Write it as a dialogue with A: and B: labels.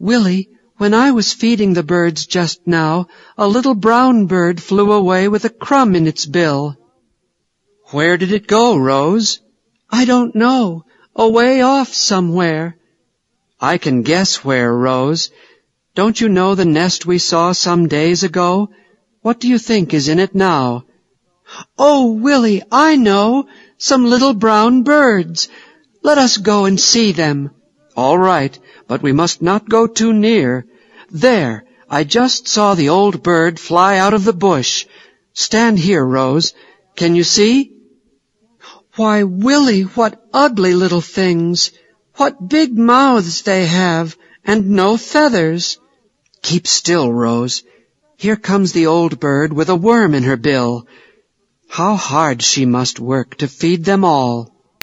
A: Willie, when I was feeding the birds just now, a little brown bird flew away with a crumb in its bill.
B: Where did it go, Rose?
A: I don't know. Away off somewhere.
B: I can guess where, Rose. Don't you know the nest we saw some days ago? What do you think is in it now?
A: Oh, Willie, I know. Some little brown birds. Let us go and see them.
B: All right, but we must not go too near. There, I just saw the old bird fly out of the bush. Stand here, Rose. Can you see?
A: Why, Willie, what ugly little things! What big mouths they have, and no feathers!
B: Keep still, Rose. Here comes the old bird with a worm in her bill. How hard she must work to feed them all.